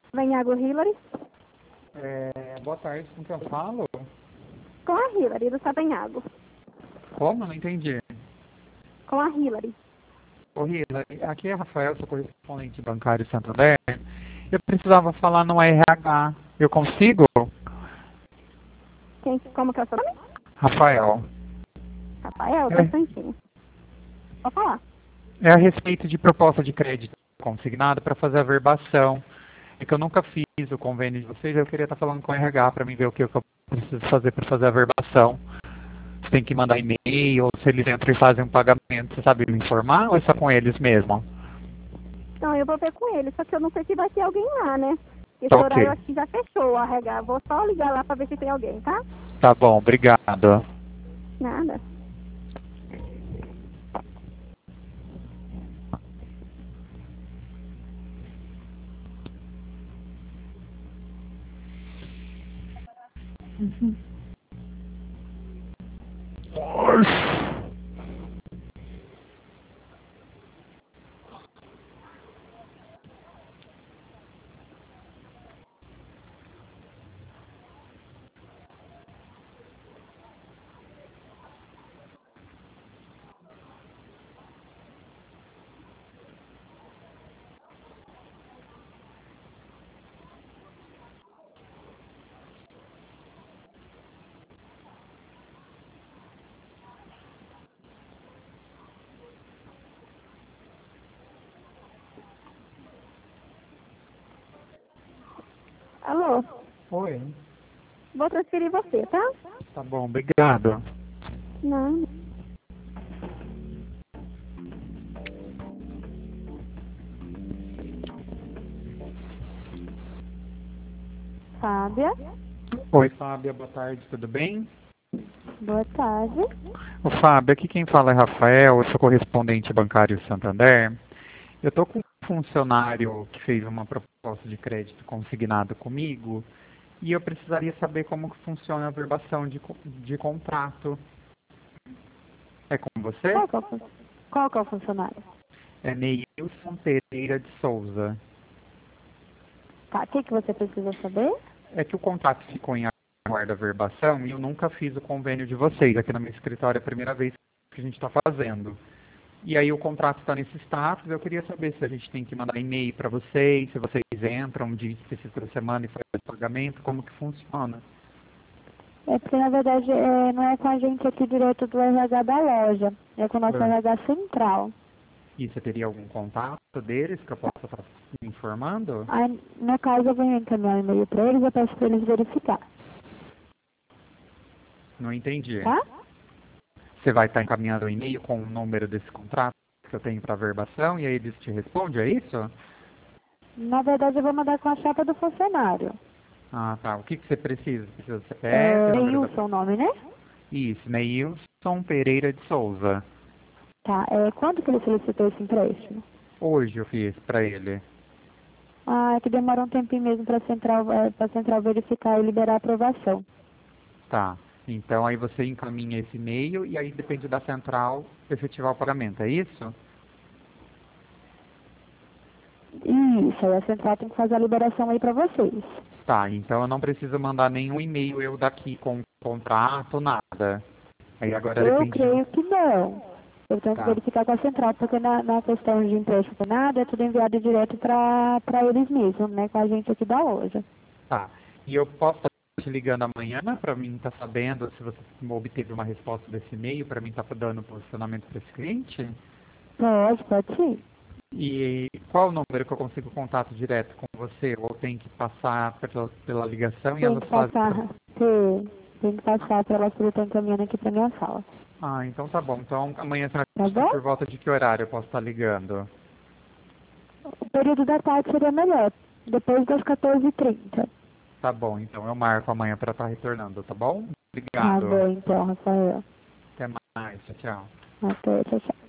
Venhago Hillary. Boa tarde, com quem eu falo? Com a Hillary, do Sabanhago. Como? Não entendi. Com a Hillary. Ô, Rila, aqui é Rafael, sou correspondente bancário Santander. Eu precisava falar no RH. Eu consigo? Como que é o seu nome? Rafael. Rafael, É, instantinho. Pode falar. é a respeito de proposta de crédito consignado para fazer a verbação. É que eu nunca fiz o convênio de vocês, eu queria estar falando com o RH para mim ver o que eu preciso fazer para fazer a verbação. Você tem que mandar e-mail, ou se eles entram e fazem um pagamento, você sabe me informar ou é só com eles mesmo? Então, eu vou ver com ele, só que eu não sei se vai ter alguém lá, né? Esse Tá horário ok. aqui já fechou, o RH. Vou só ligar lá pra ver se tem alguém, tá? Tá bom, obrigado. Nada. Alô? Oi. Vou transferir você, tá? Tá bom, obrigado. Não. Fábia, Oi, Fábia, boa tarde, tudo bem? boa tarde. Ô, Fábio, aqui quem fala é Rafael, eu sou correspondente bancário Santander. Eu estou com um funcionário que fez uma proposta de crédito consignado comigo e eu precisaria saber como que funciona a verbação de contrato. É com você? Qual que é o funcionário? É Neilson Pereira de Souza. Tá, o que você precisa saber? É que o contrato ficou em aguarda verbação e eu nunca fiz o convênio de vocês. Aqui no meu escritório é a primeira vez que a gente está fazendo. E aí o contrato está nesse status, eu queria saber se a gente tem que mandar e-mail para vocês, se vocês entram um dia específico da semana e fazem o pagamento, como que funciona. É porque, na verdade, não é com a gente aqui direto do RH da loja. É com o nosso É. RH central. E você teria algum contato deles que eu possa estar me informando? Aí, no caso, eu vou encaminhar um e-mail para eles, eu peço para eles verificar, Não entendi. tá? Você vai estar encaminhando um e-mail com o número desse contrato que eu tenho para verbação e aí eles te respondem, é isso? Na verdade, eu vou mandar com a chapa do funcionário. Ah, tá. O que você precisa? Precisa do CPF, É número da... Wilson o nome, né? Isso, Neilson Pereira de Souza. Tá, quando que ele solicitou esse empréstimo? Hoje eu fiz para ele. Ah, é que demora um tempinho mesmo para a central verificar e liberar a aprovação. Tá. Então aí você encaminha esse e-mail e aí depende da central efetivar o pagamento, é isso? Isso, aí a central tem que fazer a liberação aí para vocês. Tá, então eu não preciso mandar nenhum e-mail eu daqui com contrato, nada. Aí agora Eu depende de... creio que não. Eu tenho que Tá, verificar com a central, porque na questão de empréstimo nada, é tudo enviado direto para eles mesmos, né? Com a gente aqui da loja. tá. E eu posso estar te ligando amanhã para mim estar sabendo se você obteve uma resposta desse e-mail, para mim estar dando posicionamento para esse cliente? Pode sim. E qual o número que eu consigo contato direto com você? Ou tem que passar pela ligação e Tem elas que fazem... passar, tem que passar para elas poderem estar encaminhando aqui para minha sala. Ah, então tá bom. Então amanhã será Tá por bom? volta de que horário eu posso estar ligando? O período da tarde seria melhor, depois das 14h30. Tá bom, então eu marco amanhã para estar retornando, tá bom? Tá Obrigado. bom então, Rafael. Até mais. Tchau, tchau. Até, tchau, tchau.